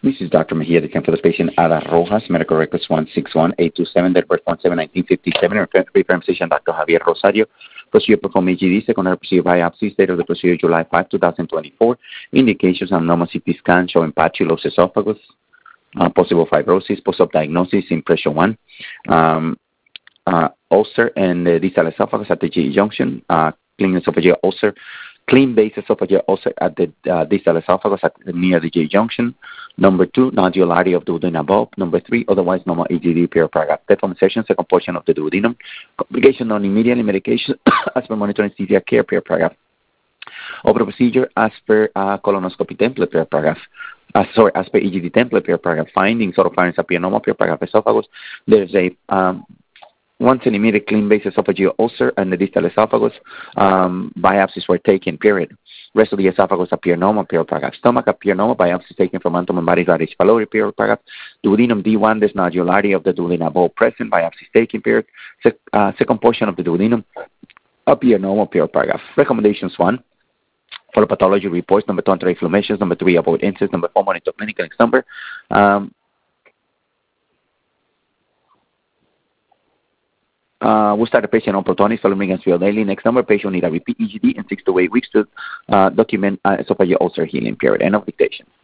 This is Dr. Mejia, the for the patient Ada Rojas, medical records 161827, date birth 17/1957, reference patient Dr. Javier Rosario. Procedure performed EGD, secondary procedure biopsy, date of the procedure July 5, 2024. Indications abnormal CT scan showing patulous esophagus, possible fibrosis, post-op diagnosis, impression 1. Ulcer and the distal esophagus at the GE junction, clean esophageal ulcer, clean base esophageal ulcer at the distal esophagus near the GE junction. Number 2, nodularity of duodenum bulb. Number 3, otherwise normal EGD paragraph. Deformation, second portion of the duodenum. Complication non-immediately medication as per monitoring anesthesia care paragraph. Over procedure as per colonoscopy template paragraph. As per EGD template paragraph. Findings, oropharynx appear normal paragraph esophagus. There's a 1 centimeter clean base esophageal ulcer and the distal esophagus. Biopsies were taken, period. Rest of the esophagus appear normal, paragraph. Stomach appear normal, biopsies taken from antum and body radius pylori, paragraph. Duodenum D1, there's nodularity of the duodenum bulb present, biopsies taken, period. Second portion of the duodenum appear normal, paragraph. Recommendations 1. Follow pathology reports. Number 2, anti-inflammations. Number 3, avoid incidents. Number 4, monitor clinical next number. We'll start the patient on Protonix, following Mansfield daily. Next number, patient need a repeat EGD in 6 to 8 weeks to document esophageal ulcer healing, period. End of dictation.